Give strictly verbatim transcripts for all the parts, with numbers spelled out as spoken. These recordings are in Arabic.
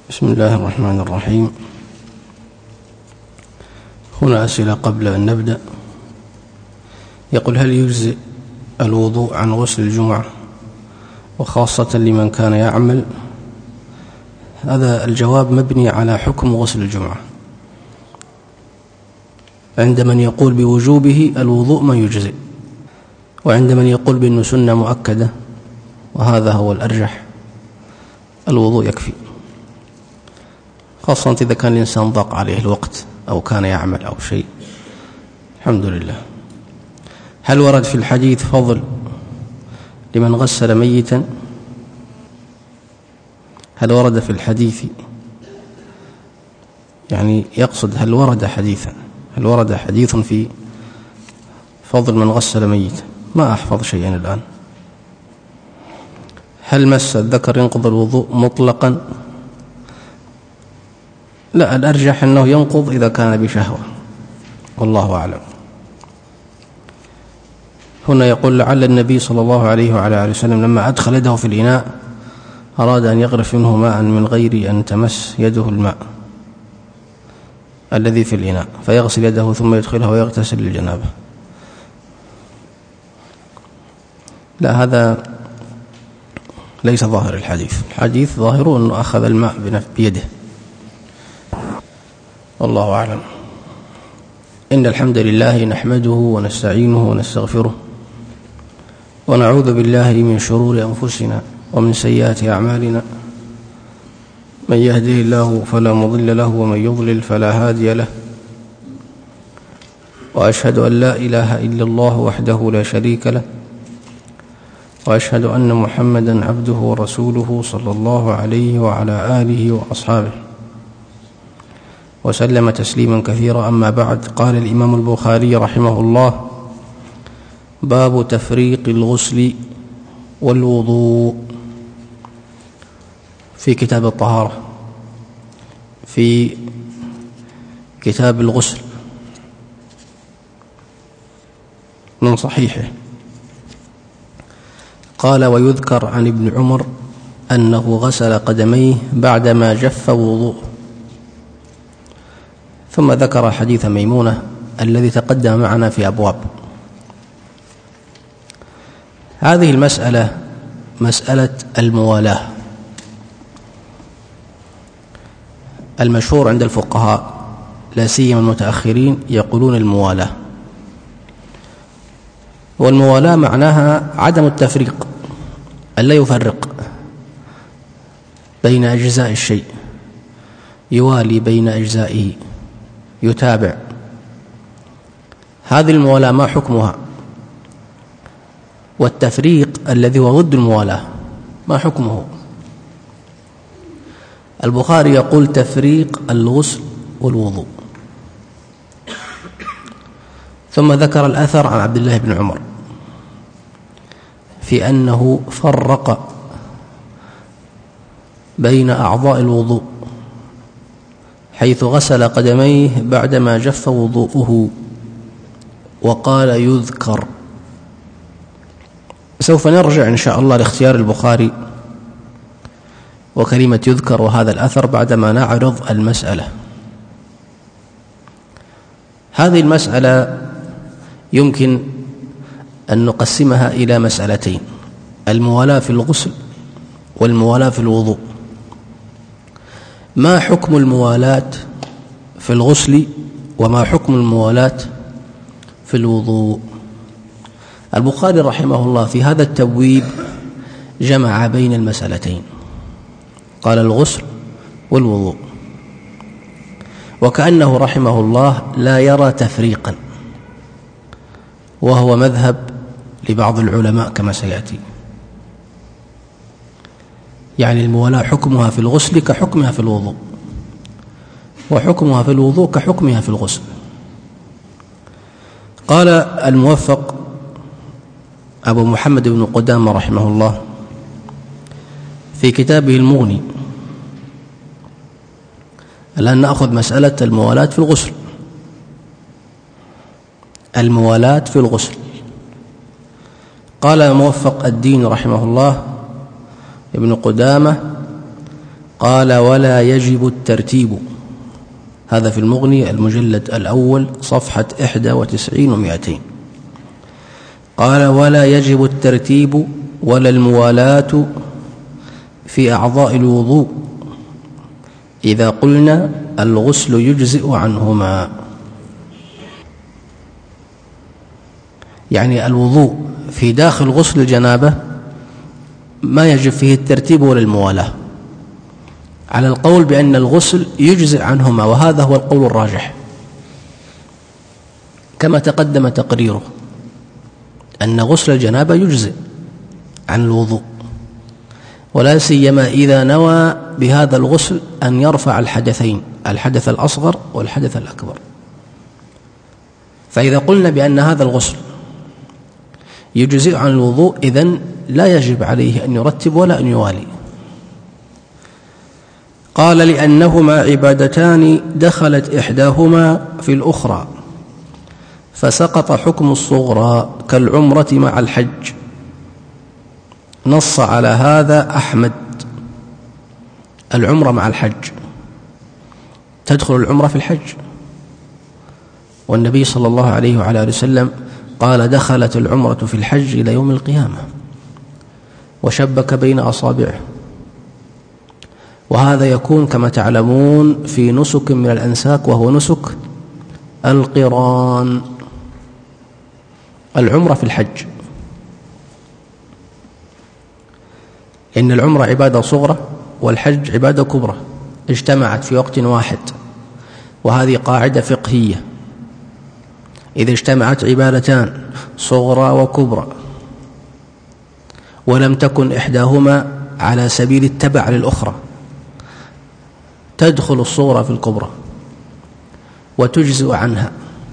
بسم الله الرحمن الرحيم. هنا أسئلة قبل أن نبدأ. يقول: هل يجزئ الوضوء عن غسل الجمعة وخاصة لمن كان يعمل؟ هذا الجواب مبني على حكم غسل الجمعة. عند من يقول بوجوبه الوضوء ما يجزئ، وعند من يقول بأنه سنة مؤكدة، وهذا هو الأرجح، الوضوء يكفي، خاصة إذا كان الإنسان ضاق عليه الوقت أو كان يعمل أو شيء. الحمد لله. هل ورد في الحديث فضل لمن غسل ميتا؟ هل ورد في الحديث، يعني يقصد هل ورد حديثا هل ورد حديث في فضل من غسل ميتا؟ ما أحفظ شيئا الآن. هل مس الذكر ينقض الوضوء مطلقا؟ لا، الأرجح أنه ينقض إذا كان بشهوة، والله أعلم. هنا يقول: لعل النبي صلى الله عليه وعلى آله وسلم لما أدخل يده في الإناء أراد أن يغرف منه ماء من غير أن تمس يده الماء الذي في الإناء، فيغسل يده ثم يدخلها ويغتسل للجنابة. لا، هذا ليس ظاهر الحديث. الحديث ظاهره أنه أخذ الماء بيده، والله أعلم. إن الحمد لله نحمده ونستعينه ونستغفره ونعوذ بالله من شرور أنفسنا ومن سيئات أعمالنا. من يهده الله فلا مضل له ومن يضلل فلا هادي له، وأشهد أن لا إله إلا الله وحده لا شريك له، وأشهد أن محمدا عبده ورسوله صلى الله عليه وعلى آله وأصحابه وسلم تسليما كثيرا. أما بعد. قال الإمام البخاري رحمه الله: باب تفريق الغسل والوضوء، في كتاب الطهارة، في كتاب الغسل من صحيحه. قال: ويذكر عن ابن عمر أنه غسل قدميه بعدما جف وضوءه. ثم ذكر حديث ميمونة الذي تقدم معنا في أبواب. هذه المسألة مسألة الموالاة. المشهور عند الفقهاء لا سيما المتأخرين يقولون الموالاة، والموالاة معناها عدم التفريق، ألا يفرق بين أجزاء الشيء، يوالي بين أجزائه، يتابع. هذه الموالاة ما حكمها؟ والتفريق الذي هو ضد الموالاة ما حكمه؟ البخاري يقول: تفريق الغسل والوضوء. ثم ذكر الأثر عن عبد الله بن عمر في أنه فرق بين أعضاء الوضوء، حيث غسل قدميه بعدما جف وضوءه، وقال: يذكر. سوف نرجع إن شاء الله لاختيار البخاري وكلمة يذكر وهذا الأثر بعدما نعرض المسألة. هذه المسألة يمكن أن نقسمها إلى مسألتين: الموالاة في الغسل والموالاة في الوضوء. ما حكم الموالاة في الغسل وما حكم الموالاة في الوضوء؟ البخاري رحمه الله في هذا التبويب جمع بين المسألتين، قال: الغسل والوضوء، وكأنه رحمه الله لا يرى تفريقا، وهو مذهب لبعض العلماء كما سيأتي. يعني الموالاة حكمها في الغسل كحكمها في الوضوء، وحكمها في الوضوء كحكمها في الغسل. قال الموفق أبو محمد بن قدامة رحمه الله في كتابه المغني. الآن نأخذ مسألة الموالاة في الغسل. الموالاة في الغسل. قال موفق الدين رحمه الله ابن قدامة: قال: ولا يجب الترتيب. هذا في المغني المجلد الأول صفحة إحدى وتسعين ومائتين. قال: ولا يجب الترتيب ولا الموالاة في أعضاء الوضوء إذا قلنا الغسل يجزئ عنهما. يعني الوضوء في داخل غسل الجنابة ما يجب فيه الترتيب ولا الموالاة، على القول بأن الغسل يجزئ عنهما، وهذا هو القول الراجح كما تقدم تقريره، أن غسل الجنابة يجزئ عن الوضوء، ولا سيما إذا نوى بهذا الغسل أن يرفع الحدثين، الحدث الأصغر والحدث الأكبر. فإذا قلنا بأن هذا الغسل يجزئ عن الوضوء، إذن لا يجب عليه أن يرتب ولا أن يوالي. قال: لأنهما عبادتان دخلت إحداهما في الأخرى، فسقط حكم الصغرى كالعمرة مع الحج. نص على هذا أحمد. العمرة مع الحج، تدخل العمرة في الحج، والنبي صلى الله عليه وعلى آله وسلم قال: دخلت العمرة في الحج إلى يوم القيامة، وشبك بين أصابعه. وهذا يكون كما تعلمون في نسك من الأنساك، وهو نسك القران. العمرة في الحج، إن العمرة عبادة صغرى والحج عبادة كبرى اجتمعت في وقت واحد، وهذه قاعدة فقهية. إذا اجتمعت عبادتان صغرى وكبرى ولم تكن إحداهما على سبيل التبع للأخرى، تدخل الصغرى في الكبرى وتجزئ عنها.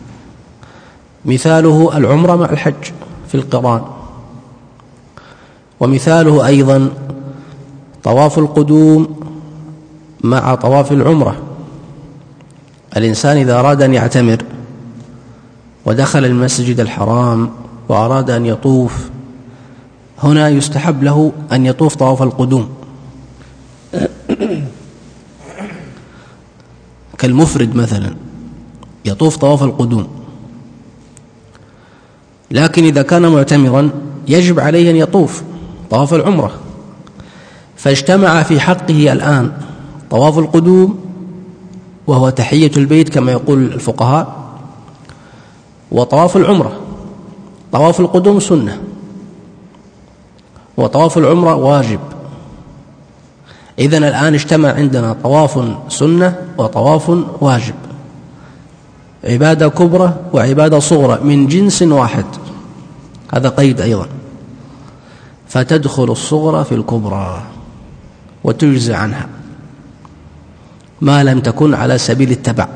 مثاله العمرة مع الحج في القران، ومثاله أيضا طواف القدوم مع طواف العمرة. الإنسان إذا أراد أن يعتمر ودخل المسجد الحرام وأراد أن يطوف، هنا يستحب له أن يطوف طواف القدوم كالمفرد مثلا، يطوف طواف القدوم. لكن إذا كان معتمرا يجب عليه أن يطوف طواف العمرة، فاجتمع في حقه الآن طواف القدوم وهو تحية البيت كما يقول الفقهاء، وطواف العمرة. طواف القدوم سنة وطواف العمرة واجب. إذن الآن اجتمع عندنا طواف سنة وطواف واجب، عبادة كبرى وعبادة صغرى من جنس واحد، هذا قيد أيضا. فتدخل الصغرى في الكبرى وتجزى عنها ما لم تكن على سبيل التبع،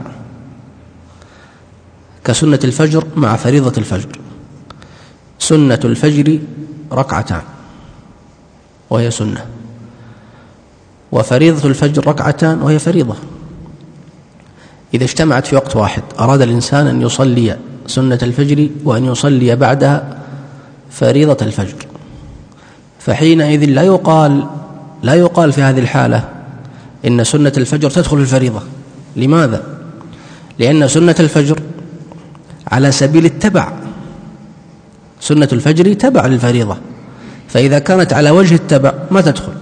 كسنة الفجر مع فريضة الفجر. سنة الفجر ركعتان وهي سنة، وفريضة الفجر ركعتان وهي فريضة. إذا اجتمعت في وقت واحد أراد الإنسان أن يصلي سنة الفجر وأن يصلي بعدها فريضة الفجر، فحينئذ لا يقال لا يقال في هذه الحالة إن سنة الفجر تدخل في الفريضة. لماذا؟ لأن سنة الفجر على سبيل التبع، سنة الفجر تبع للفريضة، فإذا كانت على وجه التبع ما تدخل.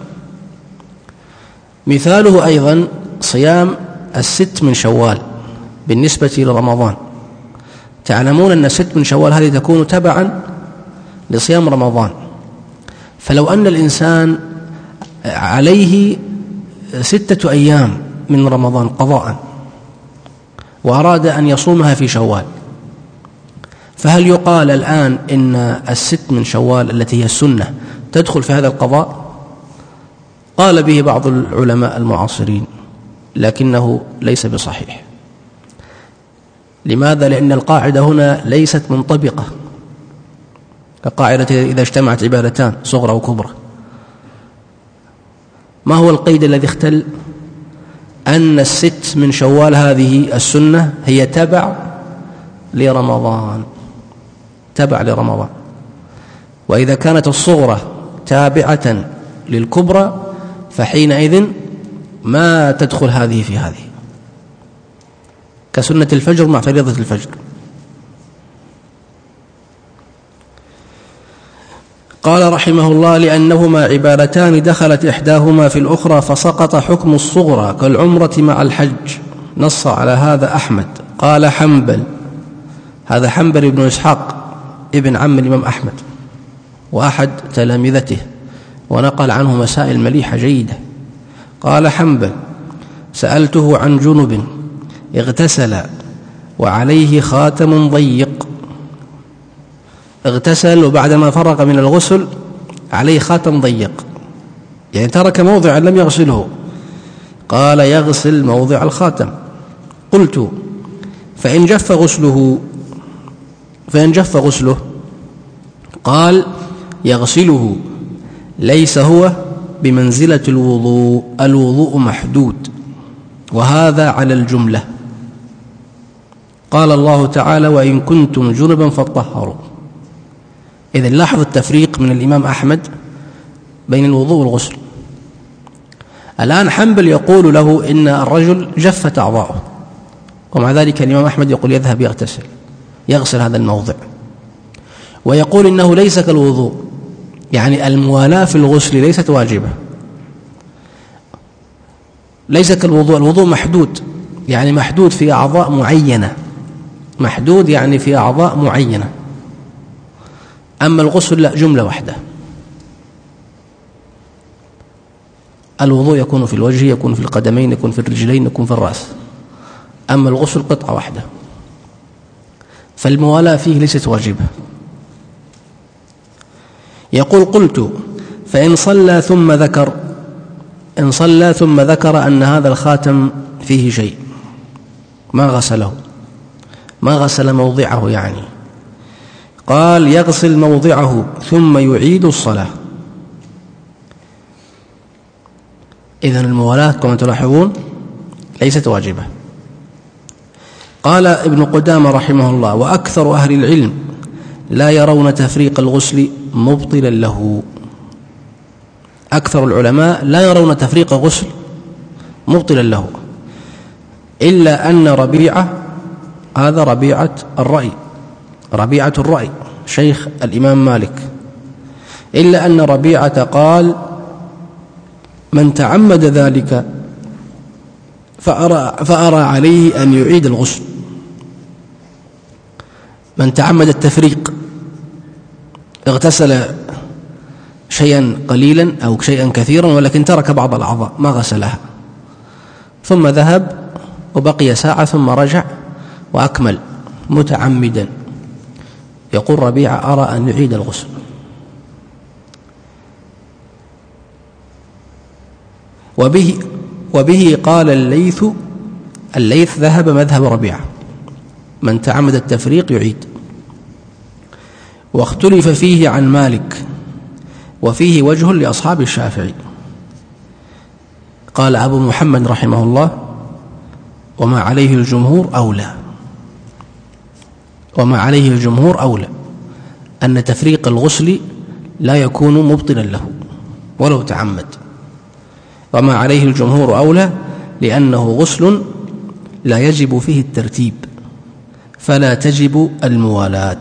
مثاله أيضا صيام الست من شوال بالنسبة لرمضان. تعلمون أن الست من شوال هذه تكون تبعا لصيام رمضان، فلو أن الإنسان عليه ستة أيام من رمضان قضاء وأراد أن يصومها في شوال، فهل يقال الآن إن الست من شوال التي هي السنة تدخل في هذا القضاء؟ قال به بعض العلماء المعاصرين، لكنه ليس بصحيح. لماذا؟ لأن القاعدة هنا ليست منطبقة كقاعدة إذا اجتمعت عبادتان صغرى وكبرى. ما هو القيد الذي اختل؟ أن الست من شوال هذه السنة هي تبع لرمضان، تبع لرمضان. وإذا كانت الصغرى تابعة للكبرى فحينئذ ما تدخل هذه في هذه، كسنة الفجر مع فريضة الفجر. قال رحمه الله: لأنهما عبادتان دخلت إحداهما في الأخرى فسقط حكم الصغرى كالعمرة مع الحج. نص على هذا أحمد. قال حنبل، هذا حنبل بن إسحاق ابن عم الإمام أحمد وأحد تلامذته، ونقل عنه مسائل مليحة جيدة. قال حنبل: سألته عن جنب اغتسل وعليه خاتم ضيق، اغتسل وبعدما فرغ من الغسل عليه خاتم ضيق، يعني ترك موضعا لم يغسله. قال: يغسل موضع الخاتم. قلت: فإن جف غسله فإن جف غسله قال: يغسله، ليس هو بمنزلة الوضوء، الوضوء محدود، وهذا على الجملة. قال الله تعالى: وإن كنتم جنبا فاطهروا. إذن لاحظ التفريق من الإمام أحمد بين الوضوء والغسل. الآن حنبل يقول له إن الرجل جفت أعضاؤه، ومع ذلك الإمام أحمد يقول يذهب يغتسل، يغسل هذا الموضع، ويقول إنه ليس كالوضوء، يعني الموالاة في الغسل ليست واجبة، ليس كالوضوء، الوضوء محدود، يعني محدود في أعضاء معينة، محدود يعني في أعضاء معينة. أما الغسل لا، جملة واحدة. الوضوء يكون في الوجه، يكون في القدمين، يكون في الرجلين، يكون في الرأس. أما الغسل قطعة واحدة، فالموالاة فيه ليست واجبة. يقول: قلت: فإن صلى ثم ذكر إن صلى ثم ذكر أن هذا الخاتم فيه شيء، ما غسله، ما غسل موضعه، يعني قال: يغسل موضعه ثم يعيد الصلاة. إذن الموالاة كما تلاحظون ليست واجبة. قال ابن قدامة رحمه الله: وأكثر أهل العلم لا يرون تفريق الغسل مبطلا له. أكثر العلماء لا يرون تفريق الغسل مبطلا له، إلا أن ربيعة، هذا ربيعة الرأي، ربيعة الرأي شيخ الإمام مالك، إلا أن ربيعة قال: من تعمد ذلك فأرى, فأرى عليه أن يعيد الغسل. من تعمد التفريق، اغتسل شيئا قليلا أو شيئا كثيرا ولكن ترك بعض الأعضاء ما غسلها، ثم ذهب وبقي ساعة ثم رجع وأكمل متعمدا، يقول ربيعة: أرى أن يعيد الغسل. وبه, وبه قال الليث الليث ذهب مذهب ربيعة، من تعمد التفريق يعيد. واختلف فيه عن مالك، وفيه وجه لأصحاب الشافعي. قال أبو محمد رحمه الله: وما عليه الجمهور أولى وما عليه الجمهور أولى أن تفريق الغسل لا يكون مبطلا له ولو تعمد. وما عليه الجمهور أولى لأنه غسل لا يجب فيه الترتيب، فلا تجب الموالاة.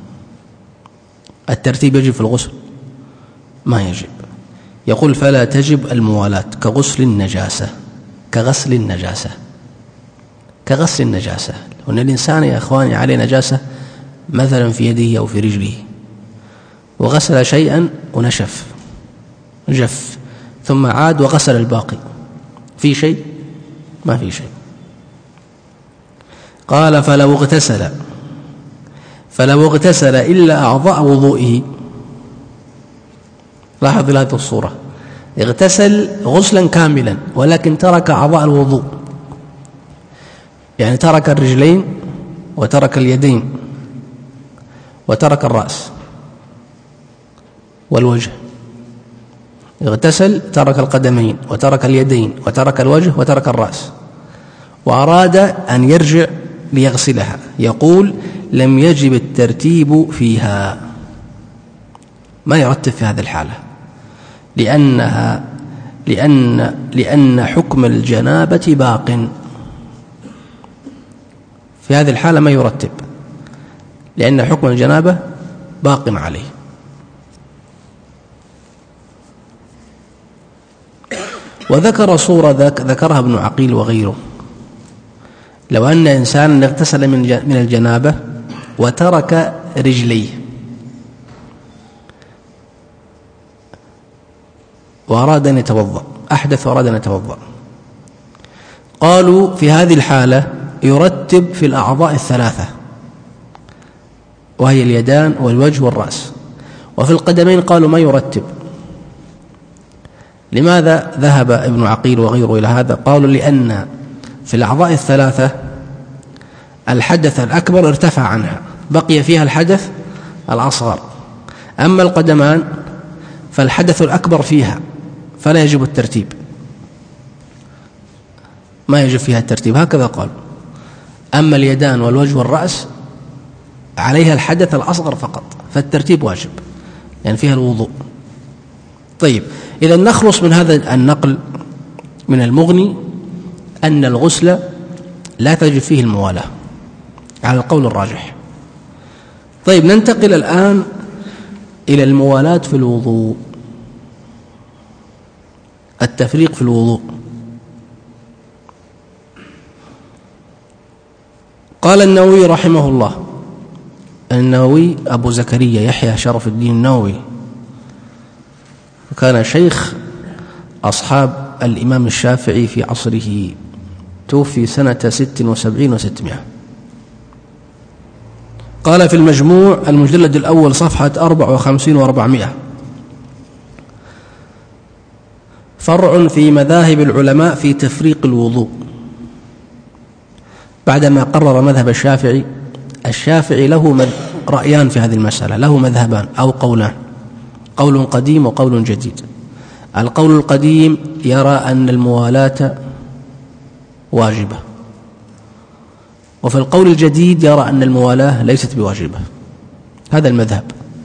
الترتيب يجب في الغسل؟ ما يجب. يقول: فلا تجب الموالاة، كغسل النجاسة، كغسل النجاسة كغسل النجاسة وأن الإنسان يا أخواني عليه نجاسة مثلا في يده أو في رجله، وغسل شيئا ونشف جف، ثم عاد وغسل الباقي، في شيء؟ ما في شيء. قال: فلو اغتسل فلو اغتسل إلا أعضاء وضوئه. لاحظ هذه الصورة، اغتسل غسلا كاملا ولكن ترك أعضاء الوضوء، يعني ترك الرجلين وترك اليدين وترك الرأس والوجه. اغتسل ترك القدمين وترك اليدين وترك الوجه وترك الرأس، وأراد أن يرجع ليغسلها، يقول: لم يجب الترتيب فيها، ما يرتب في هذه الحالة، لأنها لأن, لأن حكم الجنابة باق. في هذه الحالة ما يرتب، لأن حكم الجنابة باق عليه. وذكر صورة ذكرها ابن عقيل وغيره، لو أن إنسانا اغتسل من الجنابة وترك رجليه وأراد أن يتوضأ، أحدث وأراد أن يتوضأ، قالوا في هذه الحالة يرتب في الأعضاء الثلاثة وهي اليدان والوجه والرأس. وفي القدمين قالوا ما يرتب. لماذا ذهب ابن عقيل وغيره إلى هذا؟ قالوا لأن في الأعضاء الثلاثة الحدث الأكبر ارتفع عنها، بقي فيها الحدث الأصغر. أما القدمان فالحدث الأكبر فيها فلا يجب الترتيب، ما يجب فيها الترتيب، هكذا قال. أما اليدان والوجه والرأس عليها الحدث الأصغر فقط، فالترتيب واجب لأن يعني فيها الوضوء. طيب، إذا نخلص من هذا النقل من المغني أن الغسل لا تجب فيه الموالاة على القول الراجح. طيب، ننتقل الآن إلى الموالاة في الوضوء، التفريق في الوضوء. قال النووي رحمه الله، النووي أبو زكريا يحيى شرف الدين النووي، وكان شيخ أصحاب الإمام الشافعي في عصره، توفي سنة ست وسبعين وستمائة. قال في المجموع المجلد الأول صفحة أربع وخمسين وأربعمائة: فرع في مذاهب العلماء في تفريق الوضوء. بعدما قرر مذهب الشافعي، الشافعي له رأيان في هذه المسألة، له مذهبان أو قولان، قول قديم وقول جديد. القول القديم يرى أن الموالاة واجبة، وفي القول الجديد يرى أن الموالاة ليست بواجبة. هذا المذهب.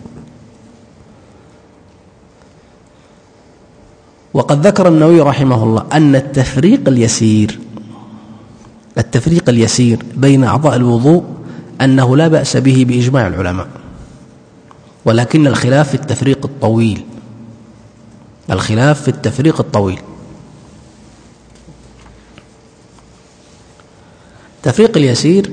وقد ذكر النووي رحمه الله أن التفريق اليسير التفريق اليسير بين أعضاء الوضوء أنه لا بأس به بإجماع العلماء، ولكن الخلاف في التفريق الطويل الخلاف في التفريق الطويل التفريق اليسير.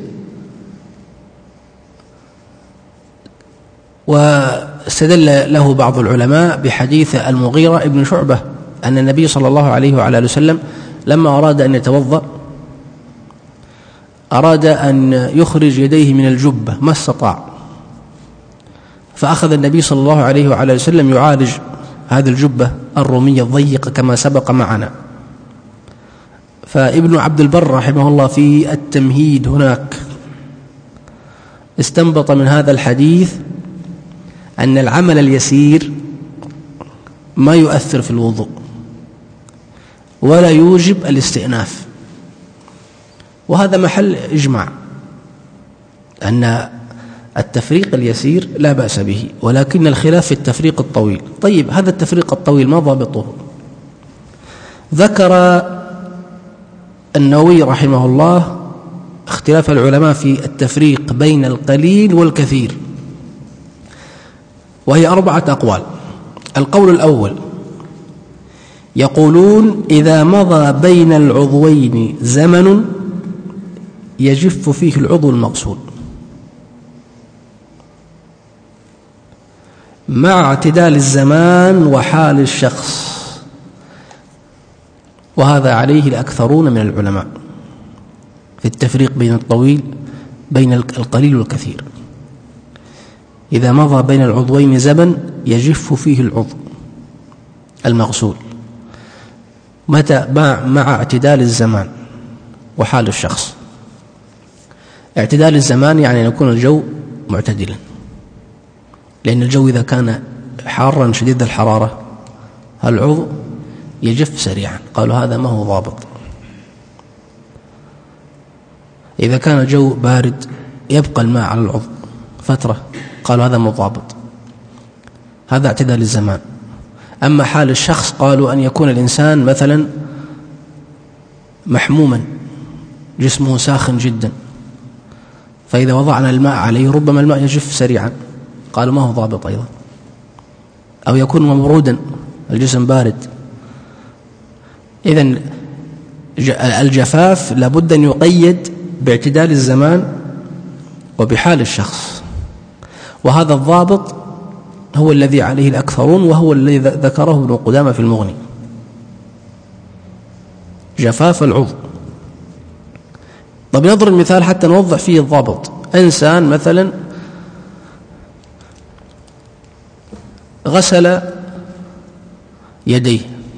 واستدل له بعض العلماء بحديث المغيرة ابن شعبة أن النبي صلى الله عليه وعلى آله وسلم لما أراد أن يتوضأ أراد أن يخرج يديه من الجبة ما استطاع، فأخذ النبي صلى الله عليه وعلى آله وسلم يعالج هذه الجبة الرومية الضيقة كما سبق معنا. فابن عبد البر رحمه الله في التمهيد هناك استنبط من هذا الحديث أن العمل اليسير ما يؤثر في الوضوء ولا يوجب الاستئناف، وهذا محل إجماع أن التفريق اليسير لا بأس به، ولكن الخلاف في التفريق الطويل. طيب، هذا التفريق الطويل ما ضابطه؟ ذكر النووي رحمه الله اختلاف العلماء في التفريق بين القليل والكثير، وهي أربعة أقوال. القول الأول يقولون إذا مضى بين العضوين زمن يجف فيه العضو المغسول مع اعتدال الزمان وحال الشخص، وهذا عليه الأكثرون من العلماء في التفريق بين الطويل بين القليل والكثير. إذا مضى بين العضوين زمن يجف فيه العضو المغسول متى مع, مع اعتدال الزمان وحال الشخص. اعتدال الزمان يعني أن يكون الجو معتدلا، لأن الجو إذا كان حارا شديد الحرارة العضو يجف سريعا، قالوا هذا ما هو ضابط. إذا كان الجو بارد يبقى الماء على العضو فترة، قالوا هذا مضابط، هذا اعتدال الزمان. أما حال الشخص قالوا أن يكون الإنسان مثلا محموما جسمه ساخن جدا، فإذا وضعنا الماء عليه ربما الماء يجف سريعا، قالوا ما هو ضابط أيضا. أو يكون مبرودا الجسم بارد. إذن الجفاف لابد أن يقيد باعتدال الزمان وبحال الشخص، وهذا الضابط هو الذي عليه الأكثرون، وهو الذي ذكره ابن قدامة في المغني، جفاف العضو. طب نضرب مثال حتى نوضح فيه الضابط. إنسان مثلا غسل يديه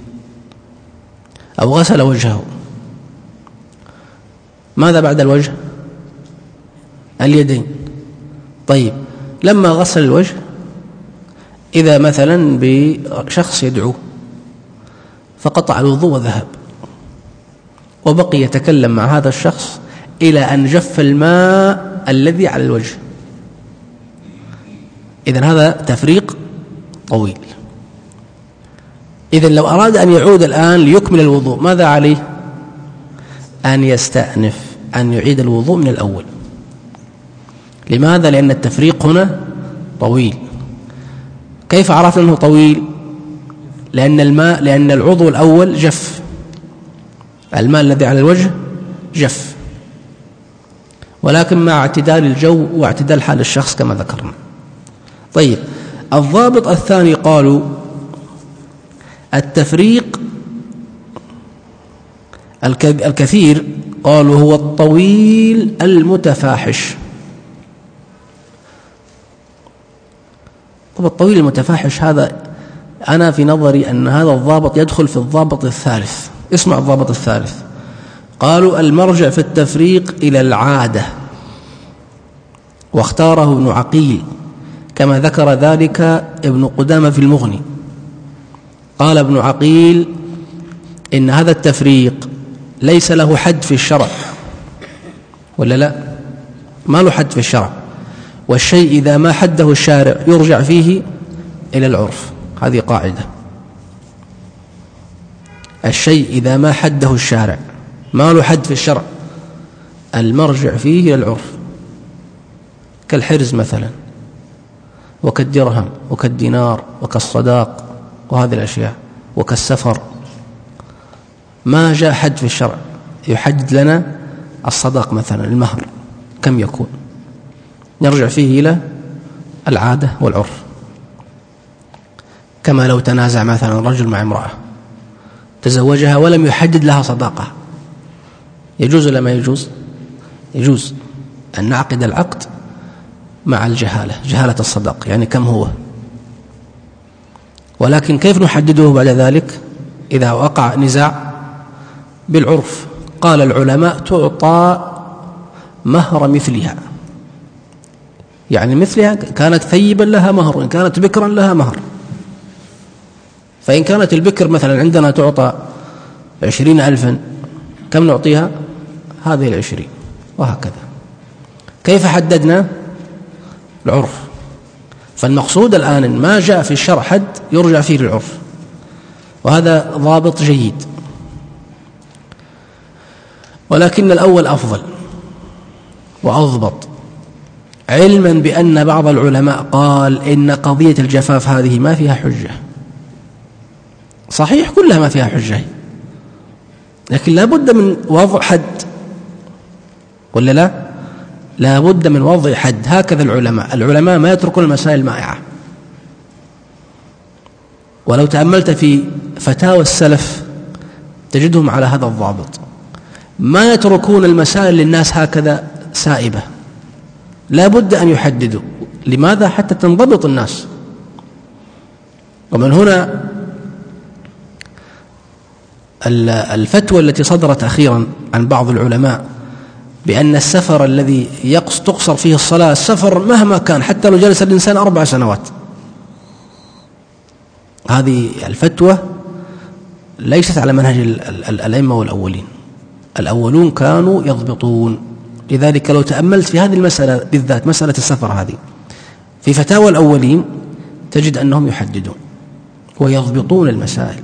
أو غسل وجهه، ماذا بعد الوجه؟ اليدين. طيب لما غسل الوجه، إذا مثلا بشخص يدعوه فقطع الوضوء وذهب، وبقي يتكلم مع هذا الشخص إلى أن جف الماء الذي على الوجه، إذن هذا تفريق طويل. إذن لو أراد أن يعود الآن ليكمل الوضوء ماذا عليه؟ أن يستأنف، أن يعيد الوضوء من الأول. لماذا؟ لأن التفريق هنا طويل. كيف عرفنا أنه طويل؟ لأن الماء لأن العضو الأول جف، الماء الذي على الوجه جف، ولكن مع اعتدال الجو واعتدال حال الشخص كما ذكرنا. طيب الضابط الثاني قالوا التفريق الكثير، قالوا هو الطويل المتفاحش. طب الطويل المتفاحش هذا أنا في نظري أن هذا الضابط يدخل في الضابط الثالث. اسمع الضابط الثالث، قالوا المرجع في التفريق إلى العادة، واختاره ابن عقيل كما ذكر ذلك ابن قدامة في المغني. قال ابن عقيل إن هذا التفريق ليس له حد في الشرع، ولا لا؟ ما له حد في الشرع، والشيء إذا ما حده الشارع يرجع فيه إلى العرف. هذه قاعدة، الشيء إذا ما حده الشارع ما له حد في الشرع المرجع فيه إلى العرف، كالحرز مثلا، وكالدرهم، وكالدينار، وكالصداق، وهذه الأشياء، وكالسفر. ما جاء حد في الشرع يحدد لنا الصداق مثلا، المهر كم يكون، نرجع فيه إلى العادة والعرف. كما لو تنازع مثلا رجل مع امرأة تزوجها ولم يحدد لها صداقة، يجوز ولا ما يجوز؟ يجوز أن نعقد العقد مع الجهالة، جهالة الصداق يعني كم هو، ولكن كيف نحدده بعد ذلك إذا وقع نزاع؟ بالعرف. قال العلماء تعطى مهر مثلها، يعني مثلها كانت ثيبا لها مهر، وإن كانت بكرا لها مهر. فإن كانت البكر مثلا عندنا تعطى عشرين ألفا، كم نعطيها؟ هذه العشرين، وهكذا. كيف حددنا؟ العرف. فالمقصود الآن ما جاء في الشرع حد يرجع فيه للعرف، وهذا ضابط جيد. ولكن الأول أفضل وأضبط، علما بأن بعض العلماء قال إن قضية الجفاف هذه ما فيها حجة. صحيح كلها ما فيها حجة، لكن لا بد من وضع حد، ولا لا؟ لا بد من وضع حد. هكذا العلماء العلماء ما يتركون المسائل المائعة. ولو تأملت في فتاوى السلف تجدهم على هذا الضابط، ما يتركون المسائل للناس هكذا سائبة، لا بد أن يحددوا. لماذا؟ حتى تنضبط الناس. ومن هنا الفتوى التي صدرت أخيرا عن بعض العلماء بأن السفر الذي يقص تقصر فيه الصلاة، السفر مهما كان حتى لو جلس الإنسان أربع سنوات، هذه الفتوى ليست على منهج الأئمة والأولين. الأولون كانوا يضبطون. لذلك لو تأملت في هذه المسألة بالذات، مسألة السفر هذه، في فتاوى الأولين تجد أنهم يحددون. ويضبطون المسائل.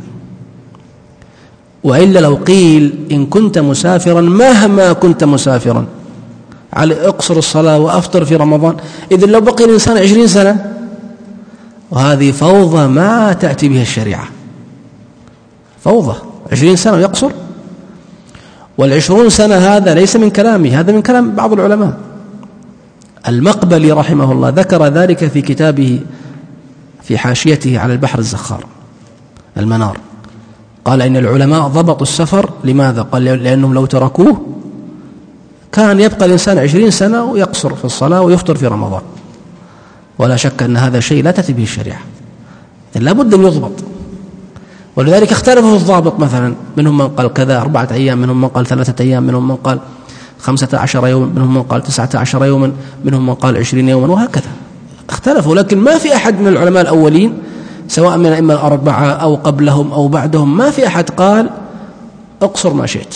وإلا لو قيل إن كنت مسافرا مهما كنت مسافرا على اقصر الصلاة وأفطر في رمضان، إذن لو بقي الإنسان عشرين سنة، وهذه فوضى ما تأتي بها الشريعة، فوضى. عشرين سنة يقصر، والعشرون سنة هذا ليس من كلامي، هذا من كلام بعض العلماء. المقبلي رحمه الله ذكر ذلك في كتابه في حاشيته على البحر الزخار المنار، قال إن العلماء ضبطوا السفر. لماذا؟ قال لأنهم لو تركوه كان يبقى الإنسان عشرين سنة ويقصر في الصلاة ويفطر في رمضان، ولا شك أن هذا شيء لا تأتي به الشريعة، لا بد أن يضبط. ولذلك اختلفوا في الضابط، مثلا منهم من قال كذا أربعة أيام، منهم من قال ثلاثة أيام، منهم من قال خمسة عشر يوما، منهم من قال تسعة عشر يوما، منهم من قال عشرين يوما، وهكذا اختلفوا. لكن ما في أحد من العلماء الأولين سواء من الأئمة الأربعة أو قبلهم أو بعدهم، ما في أحد قال اقصر ما شئت،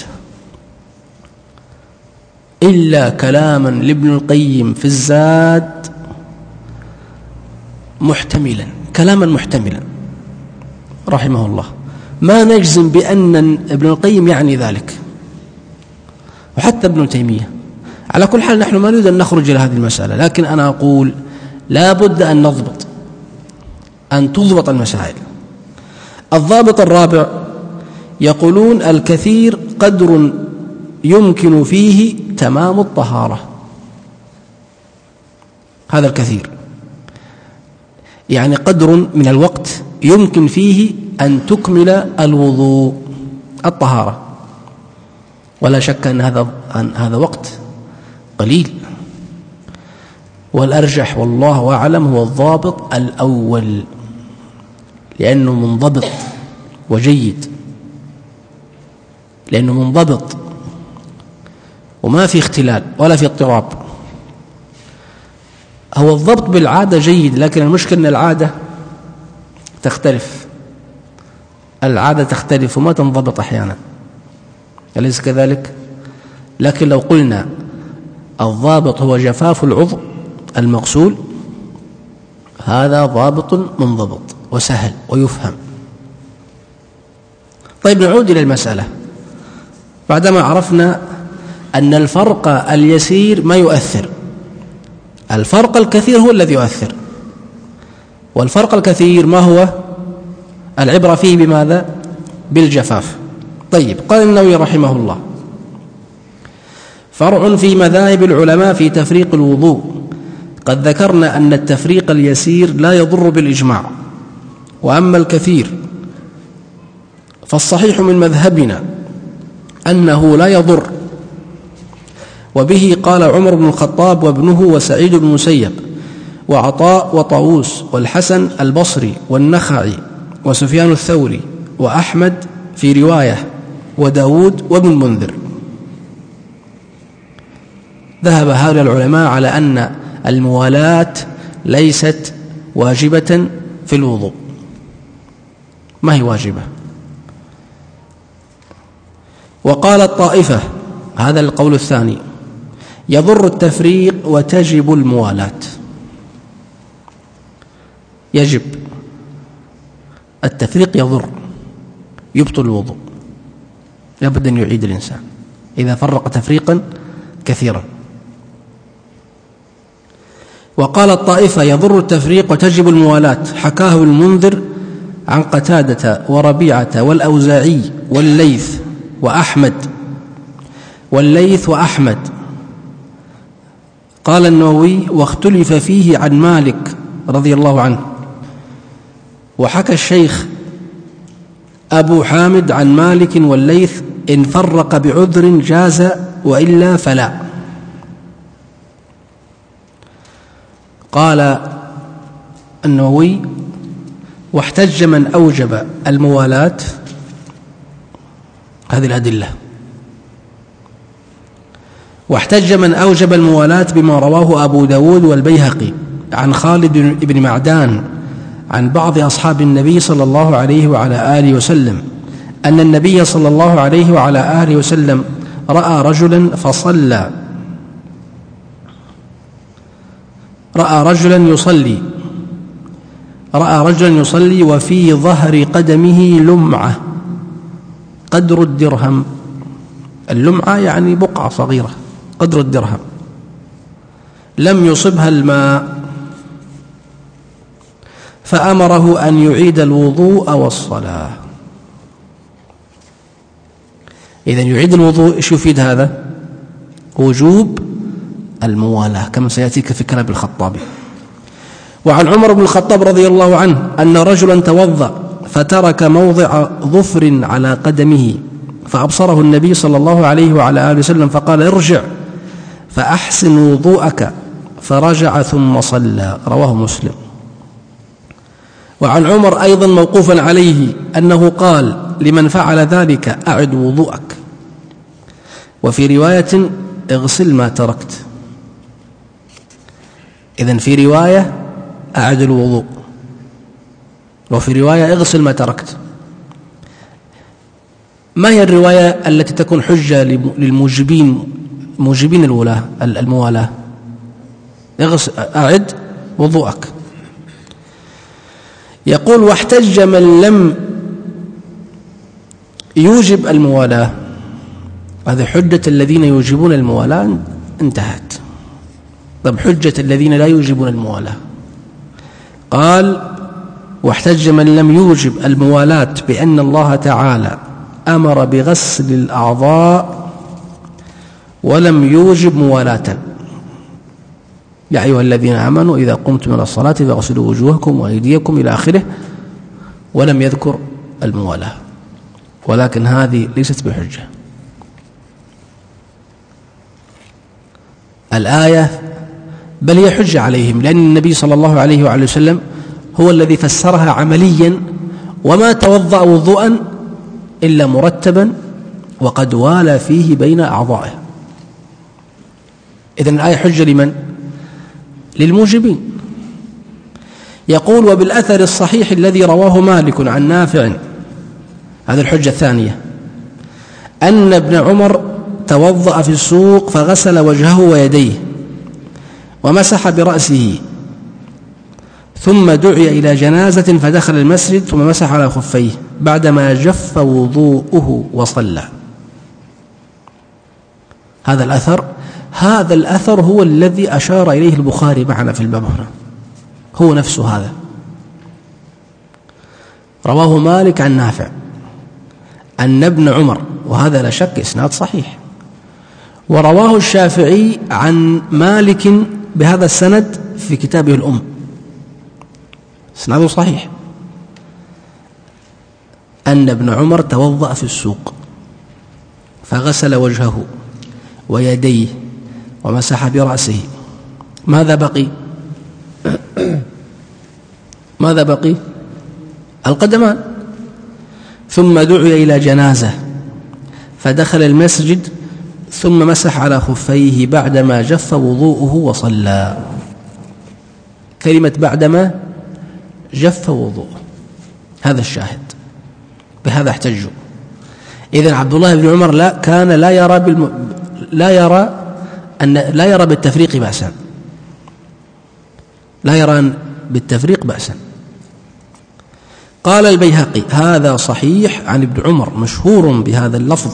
إلا كلاما لابن القيم في الزاد محتملا، كلاما محتملا رحمه الله، ما نجزم بأن ابن القيم يعني ذلك، وحتى ابن تيمية. على كل حال نحن ما نريد أن نخرج إلى هذه المسألة، لكن أنا أقول لا بد أن نضبط، أن تضبط المسائل. الضابط الرابع يقولون الكثير قدر يمكن فيه تمام الطهارة. هذا الكثير يعني قدر من الوقت يمكن فيه أن تكمل الوضوء الطهارة، ولا شك أن هذا أن هذا وقت قليل. والأرجح والله أعلم هو الضابط الأول، لأنه منضبط وجيد، لأنه منضبط وما في اختلال ولا في اضطراب. هو الضبط بالعادة جيد، لكن المشكلة أن العادة تختلف، العادة تختلف وما تنضبط أحيانا، أليس كذلك؟ لكن لو قلنا الضابط هو جفاف العضو المغسول، هذا ضابط منضبط وسهل ويفهم. طيب نعود إلى المسألة. بعدما عرفنا أن الفرق اليسير ما يؤثر، الفرق الكثير هو الذي يؤثر. والفرق الكثير ما هو؟ العبرة فيه بماذا؟ بالجفاف. طيب، قال النووي رحمه الله: فرع في مذاهب العلماء في تفريق الوضوء. قد ذكرنا أن التفريق اليسير لا يضر بالإجماع، وأما الكثير فالصحيح من مذهبنا أنه لا يضر، وبه قال عمر بن الخطاب وابنه وسعيد بن المسيب وعطاء وطاووس والحسن البصري والنخعي وسفيان الثوري وأحمد في رواية وداود وابن المنذر. ذهب هؤلاء العلماء على أن الموالاة ليست واجبة في الوضوء. ما هي واجبة؟ وقال الطائفة، هذا القول الثاني، يضر التفريق وتجب الموالاة. يجب التفريق، يضر، يبطل الوضوء، لابد أن يعيد الإنسان إذا فرق تفريقا كثيرا. وقال الطائفة يضر التفريق وتجب الموالاة، حكاه المنذر عن قتادة وربيعة والأوزاعي والليث وأحمد والليث وأحمد. قال النووي: واختلف فيه عن مالك رضي الله عنه. وحكى الشيخ أبو حامد عن مالك والليث: إن فرق بعذر جاز وإلا فلا. قال النووي: واحتج من أوجب الموالاة، هذه الأدلة، واحتج من أوجب الموالاة بما رواه أبو داود والبيهقي عن خالد بن معدان عن بعض أصحاب النبي صلى الله عليه وعلى آله وسلم أن النبي صلى الله عليه وعلى آله وسلم رأى رجلا فصلى رأى رجلا يصلي رأى رجلا يصلي وفي ظهر قدمه لمعة قدر الدرهم. اللمعة يعني بقعة صغيرة قدر الدرهم، لم يصبها الماء، فأمره أن يعيد الوضوء والصلاة. إذن يعيد الوضوء إيش يفيد هذا؟ وجوب الموالاة كما سيأتيك في كلام الخطابي. وعن عمر بن الخطاب رضي الله عنه أن رجلا توضأ فترك موضع ظفر على قدمه فأبصره النبي صلى الله عليه وعلى آله وسلم فقال ارجع فأحسن وضوءك، فرجع ثم صلى. رواه مسلم. وعن عمر أيضا موقوفا عليه أنه قال لمن فعل ذلك أعد وضوءك، وفي رواية اغسل ما تركت. إذن في رواية أعد الوضوء، وفي رواية اغسل ما تركت. ما هي الرواية التي تكون حجة للموجبين موجبين الولاة الموالاة؟ أعد وضوءك. يقول واحتج من لم يوجب الموالاة. هذه حجة الذين يوجبون الموالاة انتهت. طب حجة الذين لا يوجبون الموالاة، قال واحتج من لم يوجب الموالاة بأن الله تعالى أمر بغسل الأعضاء ولم يوجب موالاة. يا أيها الذين آمنوا إذا قمتم إلى الصلاة فاغسلوا وجوهكم وأيديكم إلى آخره، ولم يذكر الموالاة. ولكن هذه ليست بحجة. الآية بل هي حجة عليهم، لأن النبي صلى الله عليه وعلى وسلم هو الذي فسرها عمليا، وما توضأ وضوءا إلا مرتبا وقد والى فيه بين أعضائه. إذن الآية حجة لمن؟ للموجبين. يقول وبالأثر الصحيح الذي رواه مالك عن نافع، هذه الحجة الثانية، أن ابن عمر توضأ في السوق فغسل وجهه ويديه ومسح برأسه، ثم دعي إلى جنازة فدخل المسجد ثم مسح على خفيه بعدما جف وضوءه وصلى. هذا الأثر هذا الأثر هو الذي أشار إليه البخاري معنا في الباب هنا، هو نفسه هذا. رواه مالك عن نافع أن ابن عمر، وهذا لا شك إسناد صحيح. ورواه الشافعي عن مالك بهذا السند في كتابه الأم، إسناده صحيح، أن ابن عمر توضأ في السوق فغسل وجهه ويديه ومسح برأسه. ماذا بقي؟ ماذا بقي؟ القدمان. ثم دعي إلى جنازة فدخل المسجد ثم مسح على خفيه بعدما جف وضوءه وصلى. كلمة بعدما جف وضوءه، هذا الشاهد، بهذا احتجوا. إذن عبد الله بن عمر لا كان لا يرى بالم... لا يرى أن لا يرى بالتفريق بأسا، لا يرى بالتفريق بأسا. قال البيهقي هذا صحيح عن ابن عمر مشهور بهذا اللفظ.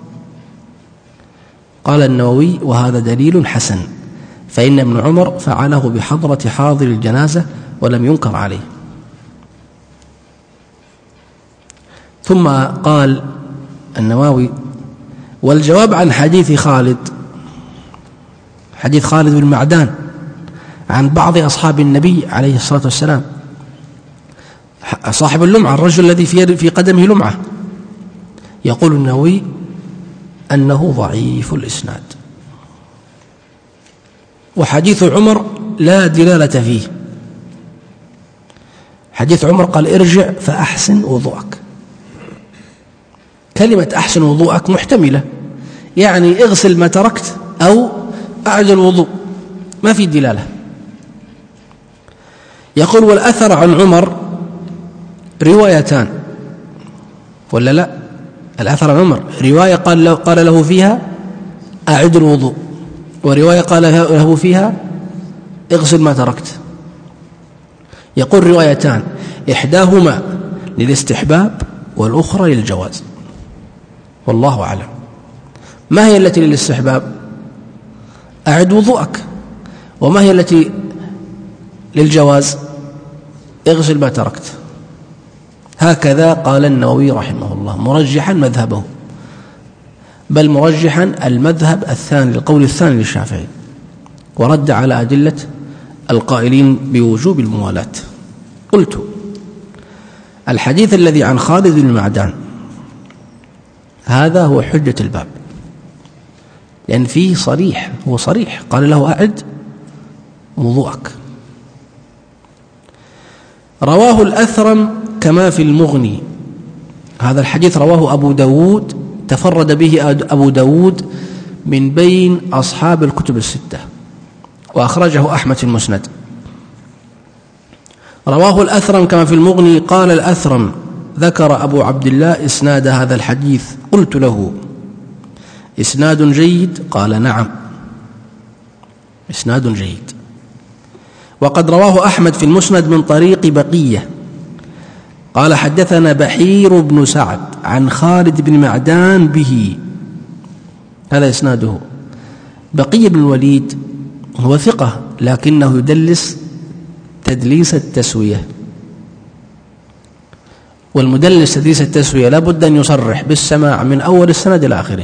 قال النووي وهذا دليل حسن، فإن ابن عمر فعله بحضرة حاضر الجنازة ولم ينكر عليه. ثم قال النووي والجواب عن حديث خالد، حديث خالد بن معدان عن بعض أصحاب النبي عليه الصلاة والسلام، صاحب اللمعة، الرجل الذي في في قدمه لمعة، يقول النووي أنه ضعيف الإسناد. وحديث عمر لا دلالة فيه. حديث عمر قال ارجع فأحسن وضوءك. كلمة أحسن وضوءك محتملة، يعني اغسل ما تركت أو أعد الوضوء، ما في دلالة. يقول والأثر عن عمر روايتان ولا لا؟ الأثر عن عمر رواية قال له, قال له فيها أعد الوضوء، ورواية قال له فيها اغسل ما تركت. يقول روايتان، إحداهما للاستحباب والأخرى للجواز، والله أعلم. ما هي التي للاستحباب؟ أعد وضوءك. وما هي التي للجواز؟ اغسل ما تركت. هكذا قال النووي رحمه الله مرجحا مذهبه، بل مرجحا المذهب الثاني القول الثاني للشافعي، ورد على أدلة القائلين بوجوب الموالاة. قلت: الحديث الذي عن خالد بن معدان هذا هو حجة الباب، لأن فيه صريح، هو صريح، قال له أعد وضوءك. رواه الأثرم كما في المغني، هذا الحديث رواه أبو داود، تفرد به أبو داود من بين أصحاب الكتب الستة، وأخرجه أحمد في المسند. رواه الأثرم كما في المغني. قال الأثرم: ذكر أبو عبد الله إسناد هذا الحديث. قلت له: إسناد جيد؟ قال: نعم، إسناد جيد. وقد رواه أحمد في المسند من طريق بقية قال: حدثنا بحير بن سعد عن خالد بن معدان به، هذا إسناده. بقية بن الوليد هو ثقة، لكنه يدلس تدليس التسوية، والمدلس تدليس التسوية لا بد أن يصرح بالسماع من أول السند إلى آخره.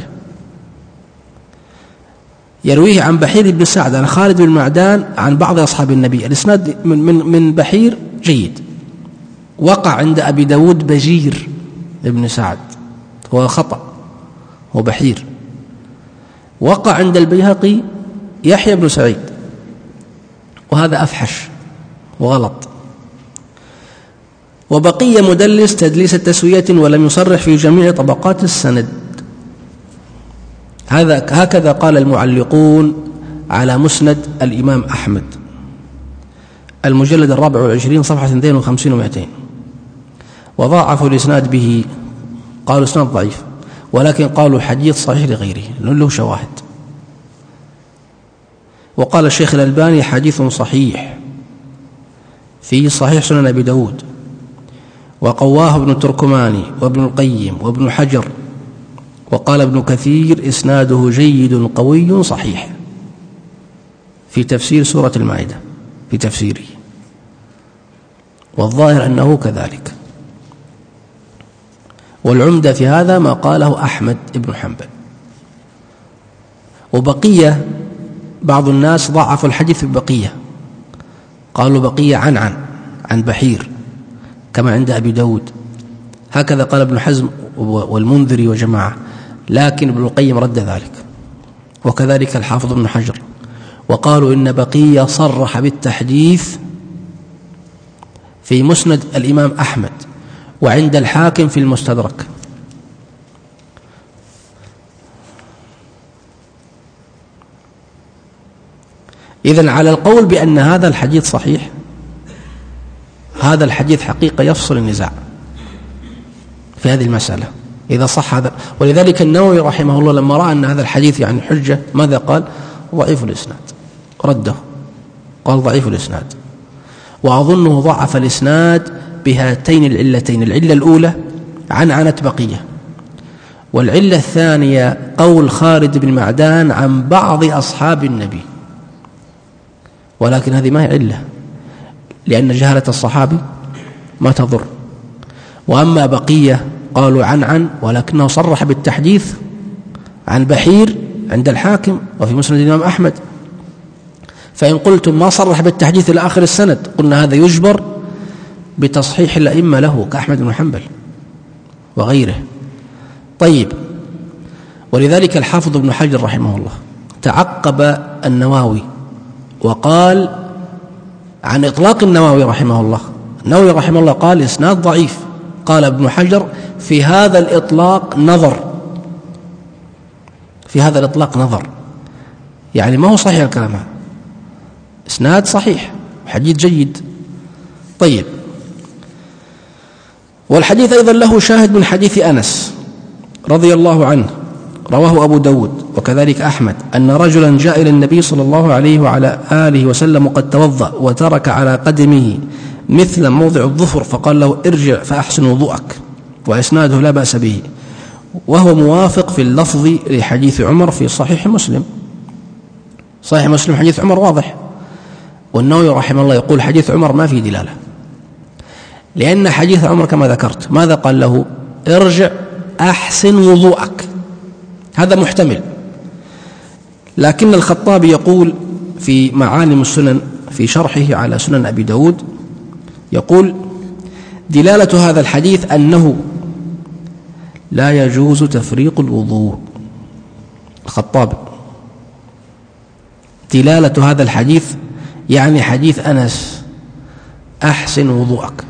يرويه عن بحير بن سعد عن خالد بن معدان عن بعض أصحاب النبي. الإسناد من, من, من بحير جيد. وقع عند أبي داود بجير بن سعد، هو خطأ، هو بحير. وقع عند البيهقي يحيى بن سعيد، وهذا أفحش وغلط. وبقي مدلس تدليس التسوية ولم يصرح في جميع طبقات السند. هذا هكذا قال المعلقون على مسند الإمام أحمد، المجلد الرابع والعشرين صفحة اثنين وخمسين ومئتين. وضاعفوا الإسناد به، قالوا إسناد ضعيف، ولكن قالوا حديث صحيح لغيره لأنه له شواهد. وقال الشيخ الألباني: حديث صحيح في صحيح سنن أبي داود. وقواه ابن التركماني وابن القيم وابن حجر. وقال ابن كثير: إسناده جيد قوي صحيح، في تفسير سورة المائدة، في تفسيره، والظاهر أنه كذلك. والعمدة في هذا ما قاله أحمد بن حنبل. وبقية بعض الناس ضعفوا الحديث ببقية، قالوا بقية عن عن عن بحير كما عند أبي داود، هكذا قال ابن حزم والمنذري وجماعة، لكن ابن القيم رد ذلك، وكذلك الحافظ ابن حجر. وقالوا إن بقية صرح بالتحديث في مسند الإمام أحمد وعند الحاكم في المستدرك. إذن على القول بأن هذا الحديث صحيح، هذا الحديث حقيقة يفصل النزاع في هذه المسألة إذا صح هذا. ولذلك النووي رحمه الله لما رأى أن هذا الحديث يعني حجة ماذا قال؟ ضعيف الإسناد، رده، قال ضعيف الإسناد. وأظنه ضعف الإسناد بهاتين العلتين: العلة الأولى عنعنة بقية، والعلة الثانية قول خالد بن معدان عن بعض أصحاب النبي. ولكن هذه ما هي علة، لأن جهالة الصحابي ما تضر. وأما بقية قالوا عن عن ولكنه صرح بالتحديث عن بحير عند الحاكم وفي مسند الإمام أحمد. فإن قلتم ما صرح بالتحديث إلى آخر السند، قلنا هذا يجبر بتصحيح الأئمة له كأحمد بن حنبل وغيره. طيب، ولذلك الحافظ ابن حجر رحمه الله تعقب النووي وقال عن إطلاق النووي رحمه الله، النووي رحمه الله قال إسناد ضعيف، قال ابن حجر في هذا الإطلاق نظر، في هذا الإطلاق نظر، يعني ما هو صحيح الكلام هذا، إسناد صحيح، حديث جيد. طيب، والحديث أيضا له شاهد من حديث أنس رضي الله عنه، رواه أبو داود وكذلك أحمد، أن رجلا جاء إلى النبي صلى الله عليه وعلى آله وسلم قد توضأ وترك على قدمه مثل موضع الظفر فقال له ارجع فأحسن وضوءك، وإسناده لا بأس به، وهو موافق في اللفظ لحديث عمر في صحيح مسلم. صحيح مسلم حديث عمر واضح، والنووي رحمه الله يقول حديث عمر ما فيه دلالة، لأن حديث عمر كما ذكرت ماذا قال له؟ ارجع أحسن وضوءك، هذا محتمل. لكن الخطابي يقول في معالم السنن في شرحه على سنن أبي داود، يقول دلالة هذا الحديث أنه لا يجوز تفريق الوضوء. الخطابي دلالة هذا الحديث يعني حديث أنس أحسن وضوءك،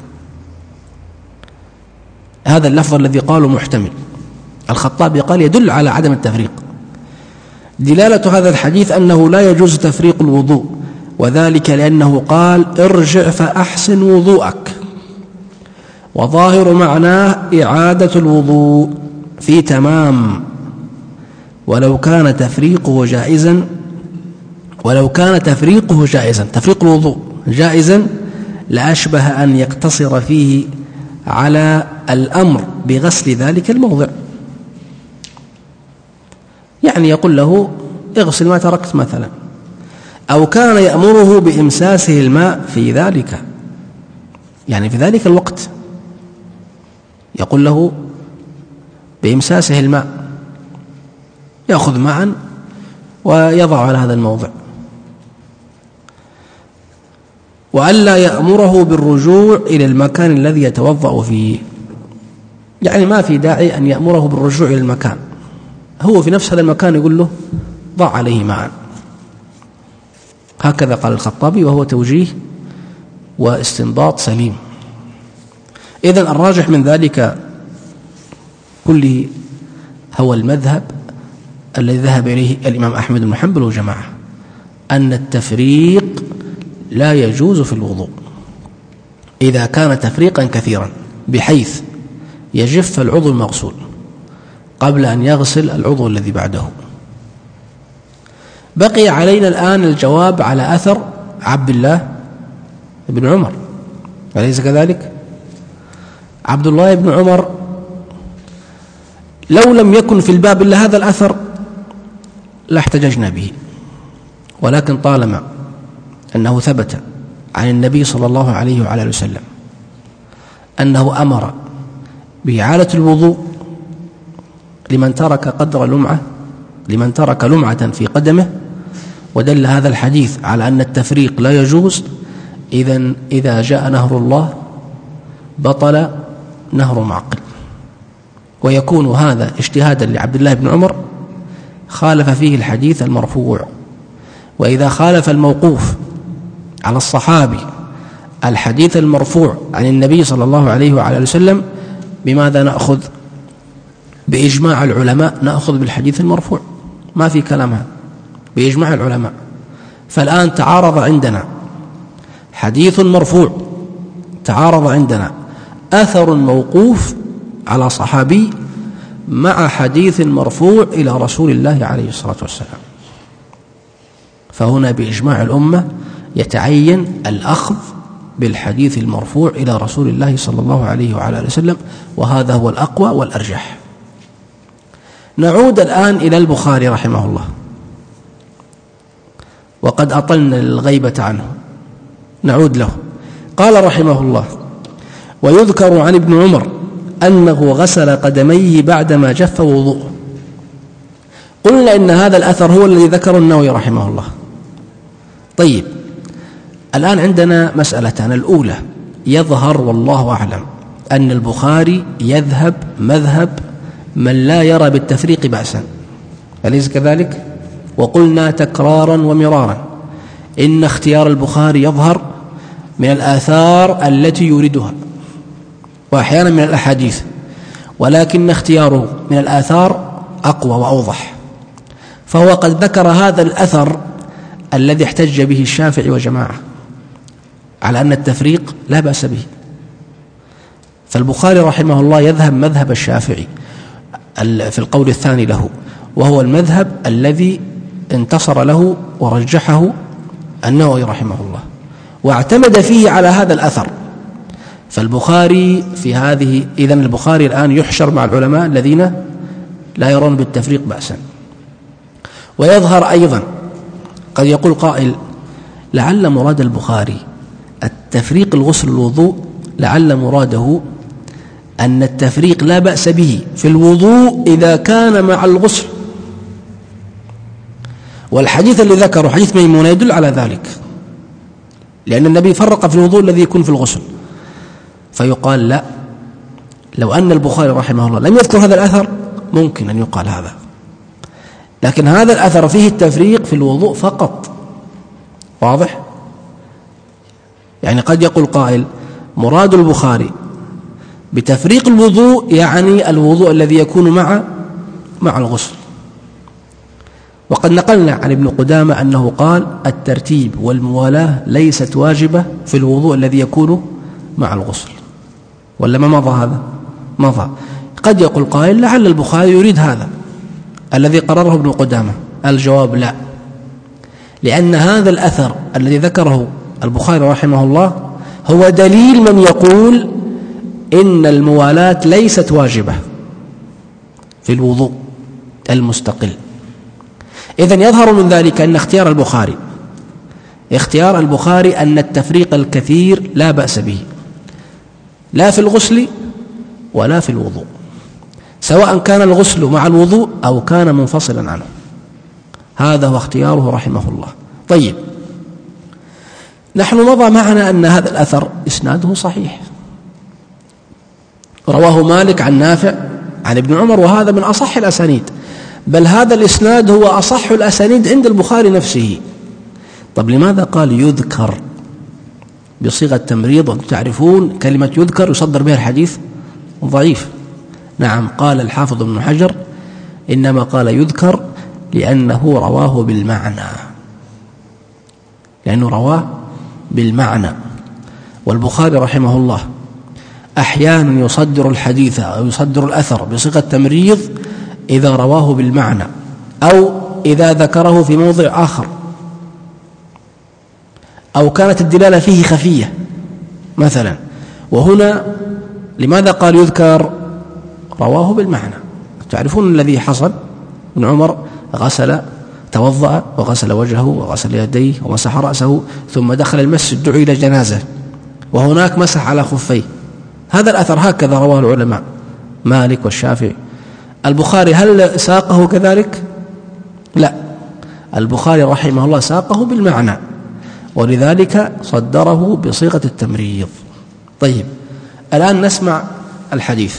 هذا اللفظ الذي قاله محتمل. الخطابي قال يدل على عدم التفريق. دلالة هذا الحديث أنه لا يجوز تفريق الوضوء، وذلك لأنه قال ارجع فأحسن وضوءك، وظاهر معناه إعادة الوضوء في تمام، ولو كان تفريقه جائزا ولو كان تفريقه جائزا تفريق الوضوء جائزا لأشبه أن يقتصر فيه على الأمر بغسل ذلك الموضع، يعني يقول له اغسل ما تركت مثلا، أو كان يأمره بإمساسه الماء في ذلك، يعني في ذلك الوقت يقول له بإمساسه الماء، يأخذ معا ويضع على هذا الموضع، وألا يأمره بالرجوع إلى المكان الذي يتوضأ فيه، يعني ما في داعي أن يأمره بالرجوع إلى المكان، هو في نفس هذا المكان يقول له ضع عليه معا. هكذا قال الخطابي، وهو توجيه واستنباط سليم. إذن الراجح من ذلك كله هو المذهب الذي ذهب إليه الإمام أحمد بن حنبل وجماعة، أن التفريق لا يجوز في الوضوء إذا كان تفريقا كثيرا بحيث يجف العضو المغسول قبل أن يغسل العضو الذي بعده. بقي علينا الآن الجواب على أثر عبد الله بن عمر، أليس كذلك؟ عبد الله بن عمر لو لم يكن في الباب إلا هذا الأثر لاحتججنا به، ولكن طالما أنه ثبت عن النبي صلى الله عليه وعلى آله وسلم أنه أمر بإعادة الوضوء لمن ترك قدر لمعة لمن ترك لمعة في قدمه، ودل هذا الحديث على أن التفريق لا يجوز، إذن إذا جاء نهر الله بطل نهر معقل، ويكون هذا اجتهادا لعبد الله بن عمر خالف فيه الحديث المرفوع. وإذا خالف الموقوف على الصحابي الحديث المرفوع عن النبي صلى الله عليه وعلى آله وسلم، بماذا نأخذ؟ بإجماع العلماء نأخذ بالحديث المرفوع، ما في كلامها، بإجماع العلماء. فالآن تعارض عندنا حديث مرفوع، تعارض عندنا أثر موقوف على صحابي مع حديث مرفوع إلى رسول الله عليه الصلاة والسلام، فهنا بإجماع الأمة يتعين الأخذ بالحديث المرفوع إلى رسول الله صلى الله عليه وعلى آله وسلم، وهذا هو الأقوى والأرجح. نعود الآن إلى البخاري رحمه الله، وقد أطلنا الغيبة عنه، نعود له. قال رحمه الله: ويذكر عن ابن عمر أنه غسل قدميه بعدما جف وضوءه. قلنا إن هذا الأثر هو الذي ذكره النووي رحمه الله. طيب، الآن عندنا مسألتان. الأولى، يظهر والله أعلم أن البخاري يذهب مذهب من لا يرى بالتفريق بأسا، أليس كذلك؟ وقلنا تكرارا ومرارا إن اختيار البخاري يظهر من الآثار التي يوردها، وأحيانا من الأحاديث، ولكن اختياره من الآثار أقوى وأوضح. فهو قد ذكر هذا الأثر الذي احتج به الشافعي وجماعة على أن التفريق لا بأس به، فالبخاري رحمه الله يذهب مذهب الشافعي في القول الثاني له، وهو المذهب الذي انتصر له ورجحه النووي رحمه الله، واعتمد فيه على هذا الأثر فالبخاري في هذه، إذن البخاري الآن يحشر مع العلماء الذين لا يرون بالتفريق بأسا. ويظهر أيضا قد يقول قائل لعل مراد البخاري التفريق الغسل الوضوء، لعل مراده أن التفريق لا بأس به في الوضوء إذا كان مع الغسل، والحديث اللي ذكره حديث ميمونة يدل على ذلك، لأن النبي فرق في الوضوء الذي يكون في الغسل. فيقال لا، لو أن البخاري رحمه الله لم يذكر هذا الأثر ممكن أن يقال هذا، لكن هذا الأثر فيه التفريق في الوضوء فقط. واضح؟ يعني قد يقول قائل مراد البخاري بتفريق الوضوء يعني الوضوء الذي يكون مع مع الغسل. وقد نقلنا عن ابن قدامة أنه قال الترتيب والموالاة ليست واجبة في الوضوء الذي يكون مع الغسل، ولا ما مضى هذا؟ مضى. قد يقول قائل لعل البخاري يريد هذا الذي قرره ابن قدامة. الجواب لا، لأن هذا الأثر الذي ذكره البخاري رحمه الله هو دليل من يقول إن الموالاة ليست واجبة في الوضوء المستقل. إذن يظهر من ذلك أن اختيار البخاري اختيار البخاري أن التفريق الكثير لا بأس به، لا في الغسل ولا في الوضوء، سواء كان الغسل مع الوضوء أو كان منفصلا عنه. هذا هو اختياره رحمه الله. طيب، نحن مضى معنا أن هذا الأثر إسناده صحيح، رواه مالك عن نافع عن ابن عمر، وهذا من أصح الأسانيد، بل هذا الإسناد هو أصح الأسانيد عند البخاري نفسه. طب لماذا قال يذكر بصيغة تمريض؟ وتعرفون كلمة يذكر يصدر بها الحديث ضعيف. نعم، قال الحافظ ابن حجر إنما قال يذكر لأنه رواه بالمعنى، لأنه رواه بالمعنى. والبخاري رحمه الله أحيانا يصدر الحديث أو يصدر الأثر بصيغة تمريض إذا رواه بالمعنى، أو إذا ذكره في موضع آخر، أو كانت الدلالة فيه خفية مثلا. وهنا لماذا قال يذكر؟ رواه بالمعنى. تعرفون الذي حصل، ابن عمر غسل توضأ وغسل وجهه وغسل يديه ومسح رأسه ثم دخل المسجد، دعي إلى جنازة وهناك مسح على خفيه. هذا الأثر هكذا رواه العلماء مالك والشافعي. البخاري هل ساقه كذلك؟ لا، البخاري رحمه الله ساقه بالمعنى، ولذلك صدره بصيغة التمريض. طيب، الآن نسمع الحديث.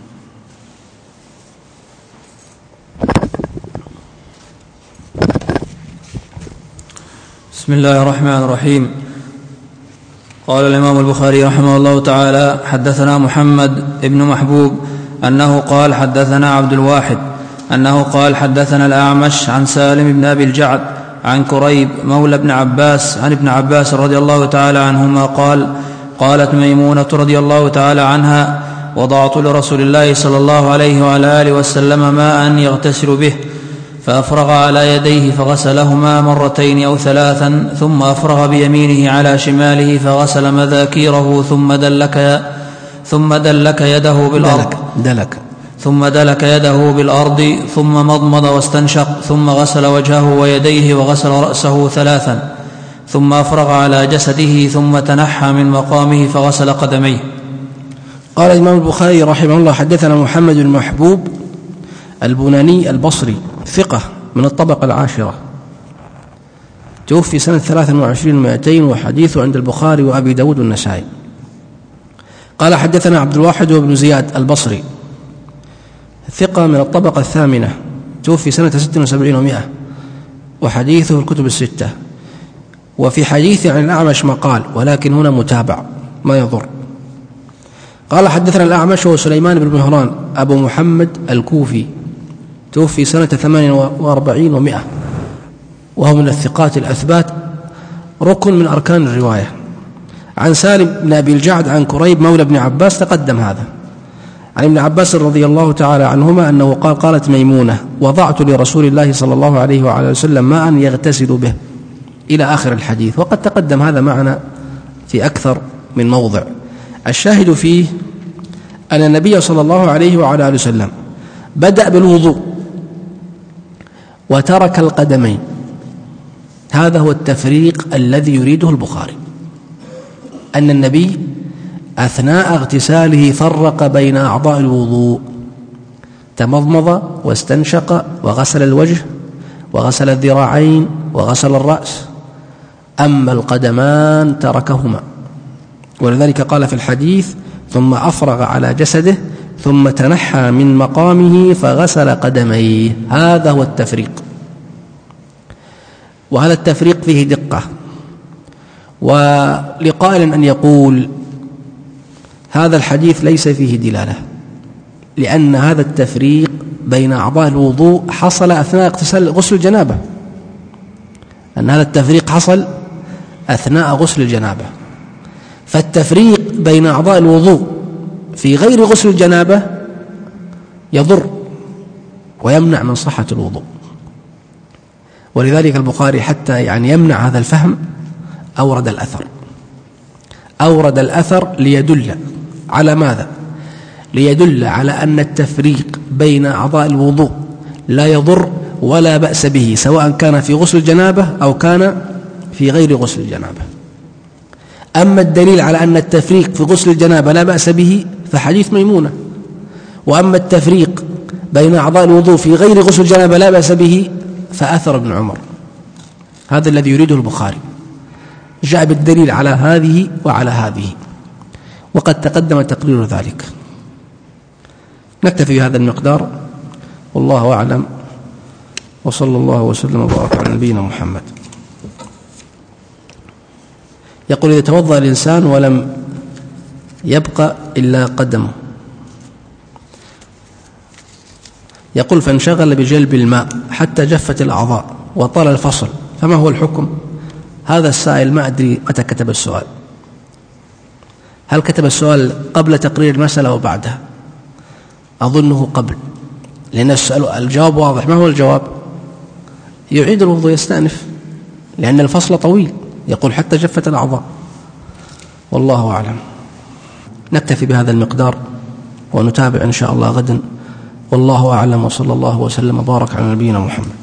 بسم الله الرحمن الرحيم. قال الإمام البخاري رحمه الله تعالى: حدثنا محمد بن محبوب أنه قال حدثنا عبد الواحد أنه قال حدثنا الأعمش عن سالم بن أبي الجعد عن كريب مولى ابن عباس عن ابن عباس رضي الله تعالى عنهما قال: قالت ميمونة رضي الله تعالى عنها: وضعت لرسول الله صلى الله عليه وعلى آله وسلم ماء يغتسل به، فأفرغ على يديه فغسلهما مرتين أو ثلاثا، ثم أفرغ بيمينه على شماله فغسل مذاكيره، ثم دلك ثم دلك يده بالأرض دلك ثم دلك يده بالأرض ثم مضمض واستنشق، ثم غسل وجهه ويديه وغسل رأسه ثلاثا، ثم أفرغ على جسده، ثم تنحى من مقامه فغسل قدميه. قال الإمام البخاري رحمه الله: حدثنا محمد بن محبوب البناني البصري، ثقة من الطبقة العاشرة، توفي سنة ثلاث وعشرين ومائتين، وحديثه عند البخاري وأبي داود والنسائي. قال حدثنا عبد الواحد وابن زياد البصري، ثقة من الطبقة الثامنة، توفي سنة ست وسبعين ومائة، وحديثه الكتب الستة. وفي حديث عن الأعمش مقال، ولكن هنا متابع ما يضر. قال حدثنا الأعمش هو سليمان بن مهران أبو محمد الكوفي، توفي سنة ثمان وأربعين ومائة، وهو من الثقات الأثبات، ركن من أركان الرواية. عن سالم بن أبي الجعد عن كريب مولى ابن عباس، تقدم هذا. عن ابن عباس رضي الله تعالى عنهما أنه قال: قالت ميمونة: وضعت لرسول الله صلى الله عليه وعلى وسلم ماء يغتسل به، إلى آخر الحديث. وقد تقدم هذا معنا في أكثر من موضع. الشاهد فيه أن النبي صلى الله عليه وعلى آله وسلم بدأ بالوضوء وترك القدمين. هذا هو التفريق الذي يريده البخاري، أن النبي أثناء اغتساله فرق بين أعضاء الوضوء، تمضمض واستنشق وغسل الوجه وغسل الذراعين وغسل الرأس، أما القدمان تركهما. ولذلك قال في الحديث: ثم أفرغ على جسده ثم تنحى من مقامه فغسل قدميه. هذا هو التفريق، وهذا التفريق فيه دقة. ولقائل أن يقول هذا الحديث ليس فيه دلالة، لأن هذا التفريق بين أعضاء الوضوء حصل أثناء اغتسال غسل الجنابة، أن هذا التفريق حصل أثناء غسل الجنابة، فالتفريق بين أعضاء الوضوء في غير غسل الجنابة يضر ويمنع من صحة الوضوء. ولذلك البخاري حتى يعني يمنع هذا الفهم أورد الأثر أورد الأثر ليدل على ماذا؟ ليدل على أن التفريق بين أعضاء الوضوء لا يضر ولا بأس به، سواء كان في غسل الجنابة أو كان في غير غسل الجنابة. أما الدليل على أن التفريق في غسل الجنابة لا بأس به فحديث ميمونة، وأما التفريق بين أعضاء الوضوء في غير غسل الجنابة لا بأس به فأثر ابن عمر. هذا الذي يريده البخاري، جاء بالدليل على هذه وعلى هذه، وقد تقدم تقرير ذلك. نكتفي بهذا المقدار، والله أعلم، وصلى الله وسلم وبارك على نبينا محمد. يقول: إذا توضأ الإنسان ولم يبقى إلا قدمه، يقول فانشغل بجلب الماء حتى جفت الأعضاء وطال الفصل، فما هو الحكم؟ هذا السائل ما أدري متى كتب السؤال، هل كتب السؤال قبل تقرير المسألة أو بعدها؟ أظنه قبل، لأن السؤال الجواب واضح. ما هو الجواب؟ يعيد الوضوء، يستأنف، لأن الفصل طويل، يقول حتى جفت الأعضاء. والله أعلم. نكتفي بهذا المقدار ونتابع إن شاء الله غدا، والله أعلم، وصلى الله وسلم وبارك على نبينا محمد.